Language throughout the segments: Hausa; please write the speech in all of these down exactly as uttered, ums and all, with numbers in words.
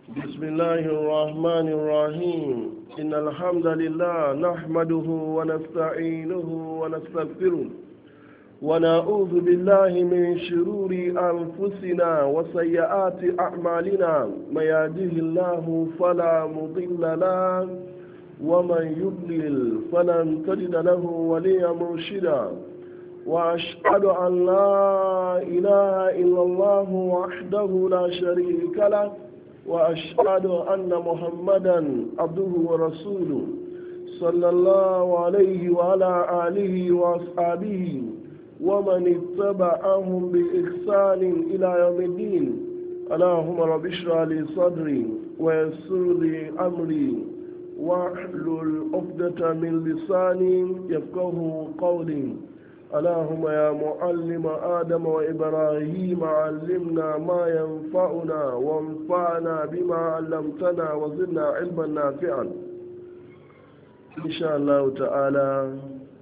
بسم الله الرحمن الرحيم إن الحمد لله نحمده ونستعينه ونستغفره ونعوذ بالله من شرور أنفسنا وسيئات أعمالنا ما يهده الله فلا مضل له ومن يضلل فلن تجد له وليا مرشدا وأشهد أن لا إله إلا الله وحده لا شريك له وأشهد أن محمدا عبده ورسوله صلى الله عليه وعلى آله وأصحابه ومن اتبعهم بإحسان إلى يوم الدين. اللهم رب اشرح لي صدري ويسر لي أمري واحلل عقدة من لساني يفقه قولي. اللهم يا معلم آدم وإبراهيم علمنا ما ينفعنا وانفعنا بما علمتنا وزدنا علما نافعا إن شاء الله تعالى.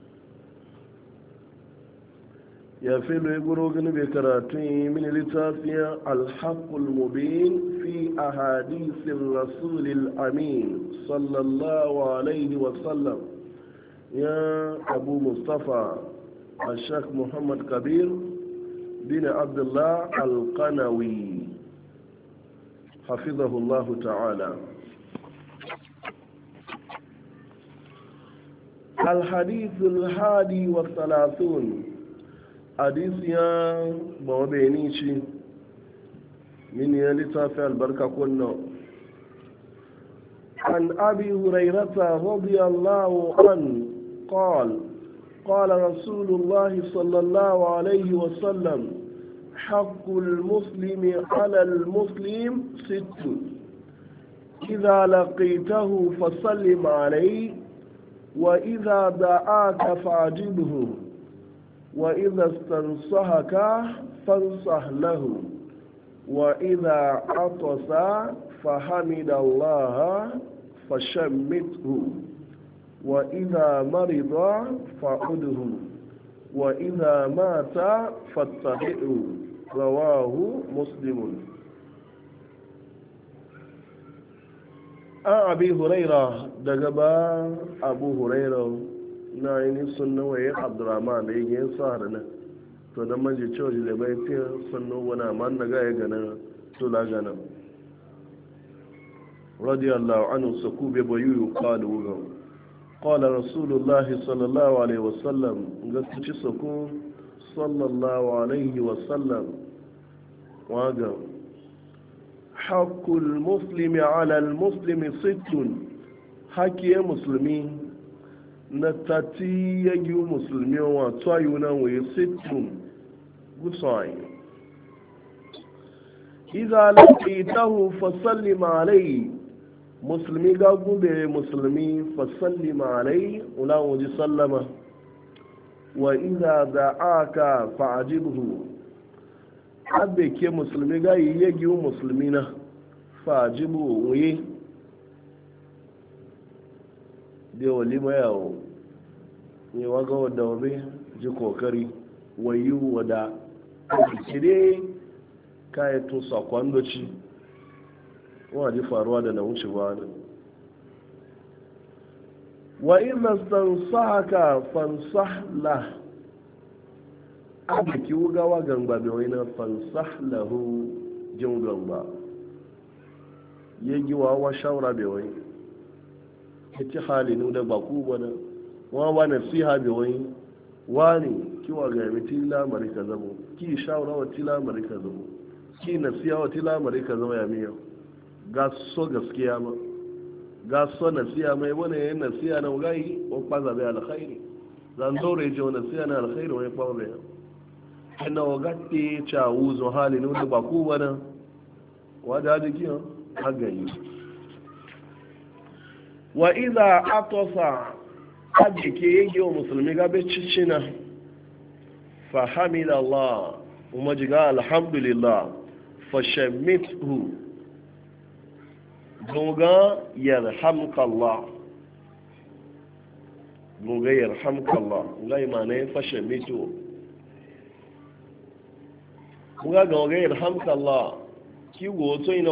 يا فيلو يقولون بكراتي من لتافيا الحق المبين في أحاديث الرسول الأمين صلى الله عليه وسلم. يا أبو مصطفى الشيخ محمد كبير بن عبد الله القنوي حفظه الله تعالى. الحديث الحادي والثلاثون حديث يا بوبينيشي من يلتافع البركة كنا. عن أبي هريرة رضي الله عنه قال قال رسول الله صلى الله عليه وسلم حق المسلم على المسلم ست: إذا لقيته فسلم عليه، وإذا دعاك فأجبه، وإذا استنصحك فانصح له، وإذا عطس فحمد الله فشمته، وإذا مرض فعده، وإذا مات فاتبعه. رواه مسلم. أبي هريرة دقبا أبو هريرة نايني سنة وهي عبد الرحمن يجي صارنا فلما جي تشوج لبيتي سنة وانا من نغاية غنا تولا غنا رضي الله عنه سكوب بيو قالوا قال رسول الله صلى الله عليه وسلم قلت سكون صلى الله عليه وسلم واقع حق المسلم على المسلم ست: حكي مسلمين نتاتي يجيو مسلمين وطايونا ويست قصائي. إذا لقيته فسلم عليه، musulmi ga gube musulmi fasallima alai ula waje sallama, wa iza da aka fa'ajibhu abe ke musulmi ga yi yagi musulmi na fa'ajibhu wuye da wali mayawo ne waga wadda wabe ji kokari wayu wada kire kayatun sakon doci waje faruwa da na wucewa ne. wa ina stansahaka fansah la abu ki wugawa gangba bai wani na fansah lahu jin gangba ya giwa wa shawara bai wani ya ci halinu da baku wani wawa nasiha bai wani wani kiwa ga yami tila marika zamo ki shawara wa tila marika zamo ki nasiha wa tila marika zamo ya miyau ga so gaskiya ma ga so nasiya mai wani yayin nasiya na gai ko kwaza bai alkhairi zan dore je wani nasiya na alkhairi wani kwa bai ina wagatti cha uzo hali ne da ba ku bana wada jiki ha gayi. wa idha atasa ajike yake wa musulmi ga bai cicina fa hamida Allah kuma jiga alhamdulillah fa shamithu gunga yarhamkallah gunga yarhamkallah ngai ma ne fashe mito gunga gunga yarhamkallah ki go to ina